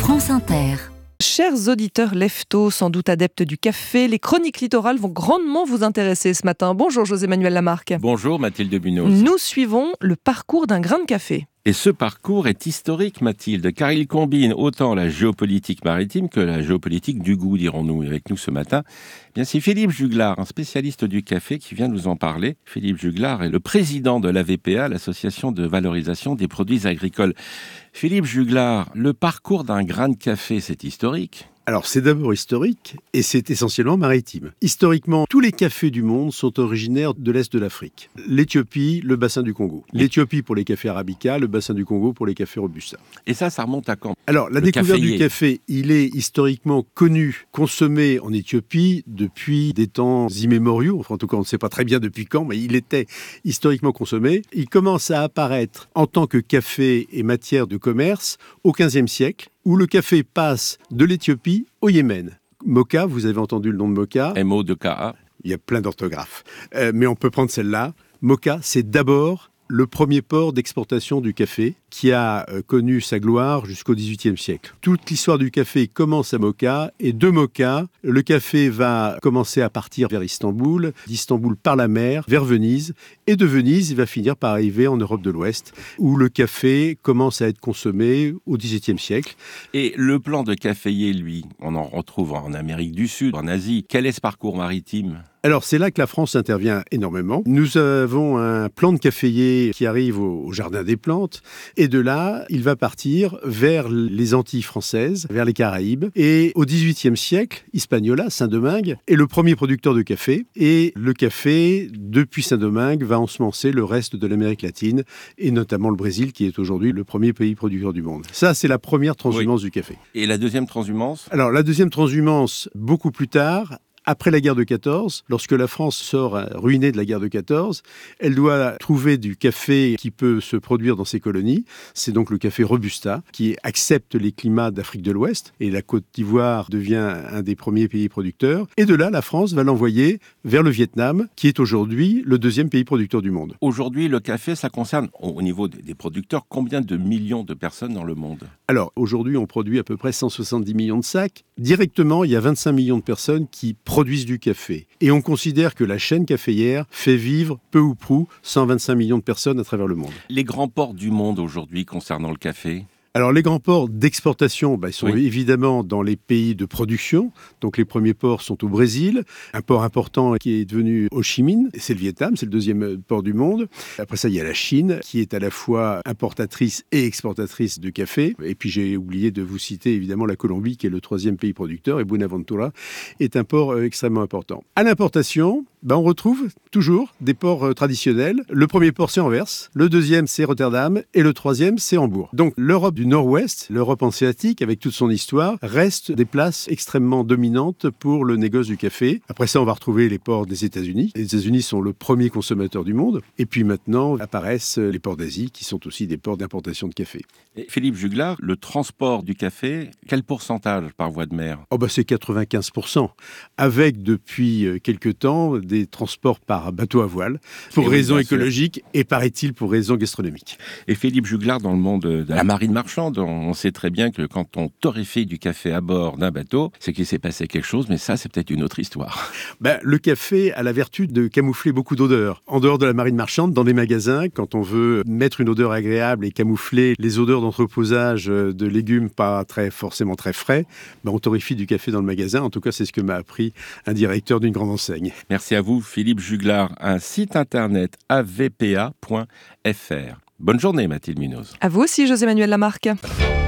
France Inter. Chers auditeurs leftos, sans doute adeptes du café, les chroniques littorales vont grandement vous intéresser ce matin. Bonjour José-Manuel Lamarque. Bonjour Mathilde Bunos. Nous suivons le parcours d'un grain de café. Et ce parcours est historique, Mathilde, car il combine autant la géopolitique maritime que la géopolitique du goût, dirons-nous. Et avec nous ce matin, c'est Philippe Juglar, un spécialiste du café, qui vient nous en parler. Philippe Juglar est le président de l'AVPA, l'Association de valorisation des produits agricoles. Philippe Juglar, le parcours d'un grain de café, c'est historique. Alors, c'est d'abord historique et c'est essentiellement maritime. Historiquement, tous les cafés du monde sont originaires de l'Est de l'Afrique. L'Éthiopie, le bassin du Congo. L'Éthiopie pour les cafés arabica, le bassin du Congo pour les cafés robusta. Et ça remonte à quand ? Alors, la découverte du café, il est historiquement connu, consommé en Éthiopie depuis des temps immémoriaux. Enfin, en tout cas, on ne sait pas très bien depuis quand, mais il était historiquement consommé. Il commence à apparaître en tant que café et matière de commerce au XVe siècle, où le café passe de l'Éthiopie au Yémen. Moka, vous avez entendu le nom de Moka. M-O-2-K-A. Il y a plein d'orthographes. Mais on peut prendre celle-là. Moka, c'est d'abord le premier port d'exportation du café qui a connu sa gloire jusqu'au XVIIIe siècle. Toute l'histoire du café commence à Moka et de Moka, le café va commencer à partir vers Istanbul, d'Istanbul par la mer vers Venise et de Venise, il va finir par arriver en Europe de l'Ouest où le café commence à être consommé au XVIIe siècle. Et le plan de caféier, lui, on en retrouve en Amérique du Sud, en Asie. Quel est ce parcours maritime ? Alors, c'est là que la France intervient énormément. Nous avons un plan de caféier qui arrive au Jardin des Plantes. Et de là, il va partir vers les Antilles françaises, vers les Caraïbes. Et au XVIIIe siècle, Hispaniola, Saint-Domingue, est le premier producteur de café. Et le café, depuis Saint-Domingue, va ensemencer le reste de l'Amérique latine, et notamment le Brésil, qui est aujourd'hui le premier pays producteur du monde. Ça, c'est la première transhumance du café. Et la deuxième transhumance ? Alors, la deuxième transhumance, beaucoup plus tard, après la guerre de 14, lorsque la France sort ruinée de la guerre de 14, elle doit trouver du café qui peut se produire dans ses colonies. C'est donc le café Robusta qui accepte les climats d'Afrique de l'Ouest et la Côte d'Ivoire devient un des premiers pays producteurs. Et de là, la France va l'envoyer vers le Vietnam qui est aujourd'hui le deuxième pays producteur du monde. Aujourd'hui, le café, ça concerne, au niveau des producteurs, combien de millions de personnes dans le monde ? Alors, aujourd'hui, on produit à peu près 170 millions de sacs. Directement, il y a 25 millions de personnes qui produisent du café. Et on considère que la chaîne caféière fait vivre peu ou prou 125 millions de personnes à travers le monde. Les grands ports du monde aujourd'hui concernant le café ? Alors, les grands ports d'exportation, ils sont évidemment dans les pays de production. Donc, les premiers ports sont au Brésil. Un port important qui est devenu Ho Chi Minh, c'est le Vietnam, c'est le deuxième port du monde. Après ça, il y a la Chine, qui est à la fois importatrice et exportatrice de café. Et puis, j'ai oublié de vous citer évidemment la Colombie, qui est le troisième pays producteur. Et Buenaventura est un port extrêmement important. À l'importation, on retrouve toujours des ports traditionnels. Le premier port, c'est Anvers. Le deuxième, c'est Rotterdam. Et le troisième, c'est Hambourg. Donc, l'Europe du Nord-Ouest, l'Europe hanséatique, avec toute son histoire, reste des places extrêmement dominantes pour le négoce du café. Après ça, on va retrouver les ports des États-Unis. Les États-Unis sont le premier consommateur du monde. Et puis maintenant, apparaissent les ports d'Asie, qui sont aussi des ports d'importation de café. Et Philippe Juglar, le transport du café, quel pourcentage par voie de mer ? C'est 95%. Avec, depuis quelque temps, des transports par bateau à voile, pour raisons écologiques et, paraît-il, pour raisons gastronomiques. Et Philippe Juglar, dans le monde de la marine marchande, on sait très bien que quand on torréfie du café à bord d'un bateau, c'est qu'il s'est passé quelque chose, mais ça, c'est peut-être une autre histoire. Le café a la vertu de camoufler beaucoup d'odeurs. En dehors de la marine marchande, dans les magasins, quand on veut mettre une odeur agréable et camoufler les odeurs d'entreposage de légumes pas forcément très frais, on torréfie du café dans le magasin. En tout cas, c'est ce que m'a appris un directeur d'une grande enseigne. Merci à vous, Philippe Juglar. Un site internet avpa.fr. Bonne journée, Mathilde Munos. À vous aussi, José-Manuel Lamarque.